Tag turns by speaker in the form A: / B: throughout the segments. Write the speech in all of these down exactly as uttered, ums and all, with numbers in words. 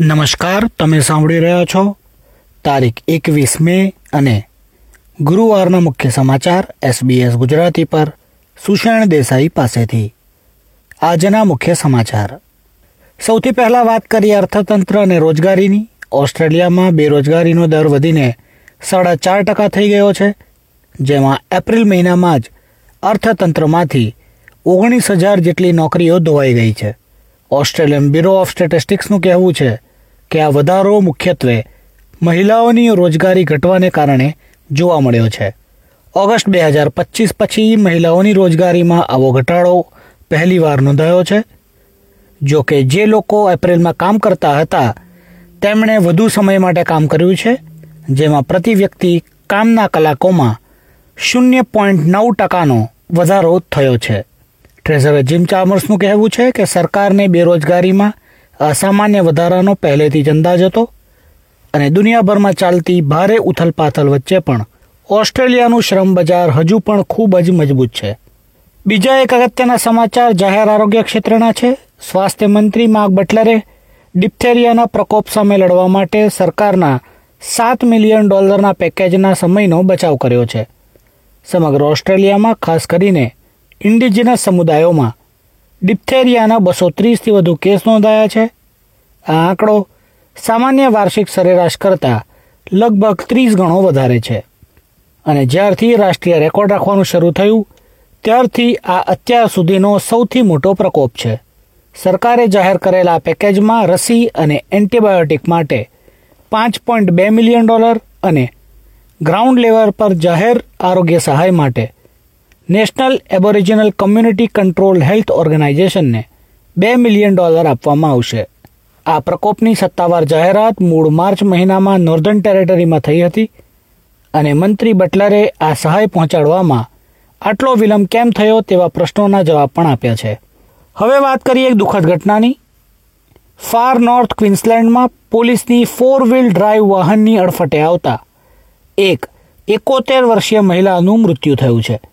A: નમસ્કાર, તમે સાંભળી રહ્યા છો તારીખ એકવીસ મે અને ગુરુવારના મુખ્ય સમાચાર એસબીએસ ગુજરાતી પર સુષેણ દેસાઈ પાસેથી। આજના મુખ્ય સમાચાર। સૌથી પહેલાં વાત કરીએ અર્થતંત્ર અને રોજગારીની। ઓસ્ટ્રેલિયામાં બેરોજગારીનો દર વધીને સાડા ચાર ટકા થઈ ગયો છે, જેમાં એપ્રિલ મહિનામાં જ અર્થતંત્રમાંથી ઓગણીસ હજાર જેટલી નોકરીઓ ધોવાઈ ગઈ છે। ઓસ્ટ્રેલિયન બ્યુરો ઓફ સ્ટેટિસ્ટિક્સનું કહેવું છે કે આ વધારો મુખ્યત્વે મહિલાઓની રોજગારી ઘટવાને કારણે જોવા મળ્યો છે। ઓગસ્ટ બે હજાર પચીસ પછી મહિલાઓની રોજગારીમાં આવો ઘટાડો પહેલીવાર નોંધાયો છે। જો કે જે લોકો એપ્રિલમાં કામ કરતા હતા તેમણે વધુ સમય માટે કામ કર્યું છે, જેમાં પ્રતિ વ્યક્તિ કામના કલાકોમાં શૂન્ય પોઈન્ટ નવ ટકાનો વધારો થયો છે। ટ્રેઝરર જીમ ચામર્સનું કહેવું છે કે સરકારને બેરોજગારીમાં અસામાન્ય વધારાનો પહેલેથી જ અંદાજ હતો અને દુનિયાભરમાં ચાલતી ભારે ઉથલપાથલ વચ્ચે પણ ઓસ્ટ્રેલિયાનું શ્રમ બજાર હજુ પણ ખૂબ જ મજબૂત છે। બીજા એક અગત્યના સમાચાર જાહેર આરોગ્ય ક્ષેત્રના છે। સ્વાસ્થ્ય મંત્રી માર્ક બટલરે ડિપ્થેરિયાના પ્રકોપ સામે લડવા માટે સરકારના સાત મિલિયન ડોલરના પેકેજના સમયનો બચાવ કર્યો છે। સમગ્ર ઓસ્ટ્રેલિયામાં ખાસ કરીને ઇન્ડિજિનસ સમુદાયોમાં ડિપ્થેરિયાના બસો ત્રીસથી વધુ કેસ નોંધાયા છે। આ આંકડો સામાન્ય વાર્ષિક સરેરાશ કરતાં લગભગ ત્રીસ ગણો વધારે છે અને જ્યારથી રાષ્ટ્રીય રેકોર્ડ રાખવાનું શરૂ થયું ત્યારથી આ અત્યાર સુધીનો સૌથી મોટો પ્રકોપ છે। સરકારે જાહેર કરેલા પેકેજમાં રસી અને એન્ટીબાયોટિક માટે પાંચ પોઈન્ટ બે મિલિયન ડોલર અને ગ્રાઉન્ડ લેવલ પર જાહેર આરોગ્ય સહાય માટે national aboriginal community control health ઓર્ગેનાઇઝેશનને બે મિલિયન ડોલર આપવામાં આવશે। આ પ્રકોપની સત્તાવાર જાહેરાત મૂળ માર્ચ મહિનામાં નોર્ધન ટેરેટરીમાં થઈ હતી અને મંત્રી બટલરે આ સહાય પહોંચાડવામાં આટલો વિલંબ કેમ થયો તેવા પ્રશ્નોના જવાબ પણ આપ્યા છે। હવે વાત કરીએ એક દુઃખદ ઘટનાની। ફાર નોર્થ ક્વીન્સલેન્ડમાં પોલીસની ફોર વ્હીલ ડ્રાઈવ વાહનની અડફટે આવતા એક એકોતેર વર્ષીય મહિલાનું મૃત્યુ થયું છે।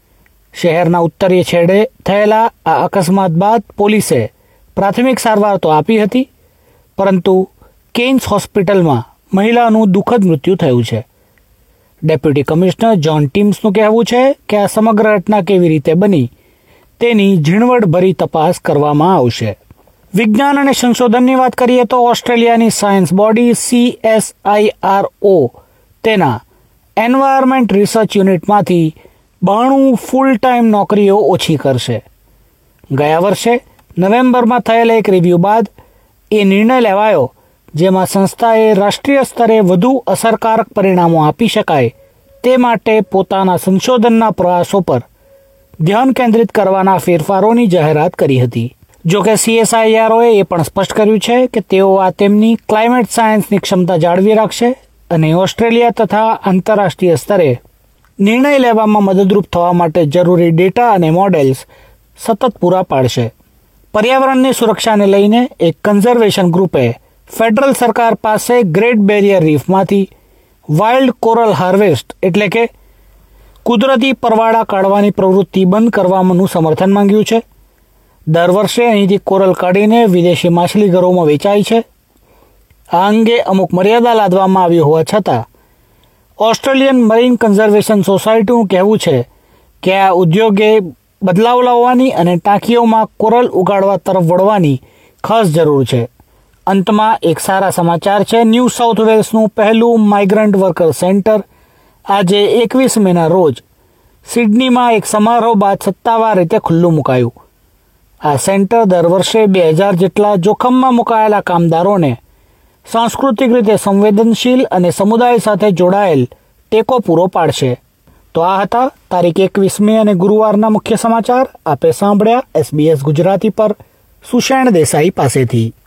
A: શહેરના ઉત્તરીય છેડે થયેલા આ અકસ્માત બાદ પોલીસે પ્રાથમિક સારવાર તો આપી હતી, પરંતુ કેન્સ હોસ્પિટલમાં મહિલાનું દુઃખદ મૃત્યુ થયું છે। ડેપ્યુટી કમિશનર જ્હોન ટીમ્સનું કહેવું છે કે આ સમગ્ર ઘટના કેવી રીતે બની તેની ઝીણવટભરી તપાસ કરવામાં આવશે। વિજ્ઞાન અને સંશોધનની વાત કરીએ તો ઓસ્ટ્રેલિયાની science body C S I R O તેના એન્વાયરમેન્ટ રિસર્ચ યુનિટમાંથી બાણું ફૂલ ટાઈમ નોકરીઓ ઓછી કરશે। ગયા વર્ષે નવેમ્બરમાં થયેલા એક રિવ્યૂ બાદ એ નિર્ણય લેવાયો, જેમાં સંસ્થાએ રાષ્ટ્રીય સ્તરે વધુ અસરકારક પરિણામો આપી શકાય તે માટે પોતાના સંશોધનના પ્રયાસો પર ધ્યાન કેન્દ્રિત કરવાના ફેરફારોની જાહેરાત કરી હતી। જોકે સીએસઆઈઆરઓએ એ પણ સ્પષ્ટ કર્યું છે કે તેઓ આ તેમની ક્લાઇમેટ સાયન્સની ક્ષમતા જાળવી રાખશે અને ઓસ્ટ્રેલિયા તથા આંતરરાષ્ટ્રીય સ્તરે નિર્ણય લેવામાં મદદરૂપ થવા માટે જરૂરી ડેટા અને મોડેલ્સ સતત પૂરા પાડશે। પર્યાવરણની સુરક્ષાને લઈને એક કન્ઝર્વેશન ગ્રુપે ફેડરલ સરકાર પાસે ગ્રેટ બેરિયર રીફમાંથી વાઇલ્ડ કોરલ હાર્વેસ્ટ એટલે કે કુદરતી પરવાળા કાઢવાની પ્રવૃત્તિ બંધ કરવાનું સમર્થન માંગ્યું છે। દર વર્ષે અહીંથી કોરલ કાઢીને વિદેશી માછલીઘરોમાં વેચાય છે। આ અંગે અમુક મર્યાદા લાદવામાં આવી હોવા છતાં ઓસ્ટ્રેલિયન મરીન કન્ઝર્વેશન સોસાયટીનું કહેવું છે કે આ ઉદ્યોગે બદલાવ લાવવાની અને ટાંકીઓમાં કોરલ ઉગાડવા તરફ વળવાની ખાસ જરૂર છે। અંતમાં એક સારા સમાચાર છે। ન્યૂ સાઉથ વેલ્સનું પહેલું માઇગ્રન્ટ વર્કર સેન્ટર આજે એકવીસ મેના રોજ સિડનીમાં એક સમારોહ બાદ સત્તાવાર રીતે ખુલ્લું મુકાયું। આ સેન્ટર દર વર્ષે બે હજાર જેટલા જોખમમાં મુકાયેલા કામદારોને સાંસ્કૃતિક રીતે સંવેદનશીલ અને સમુદાય સાથે જોડાયેલ ટેકો પૂરો પાડશે। તો આ હતા તારીખ એકવીસ મે અને ગુરુવારના મુખ્ય સમાચાર। આપે સાંભળ્યા એસબીએસ ગુજરાતી પર સુષેણ દેસાઈ પાસેથી।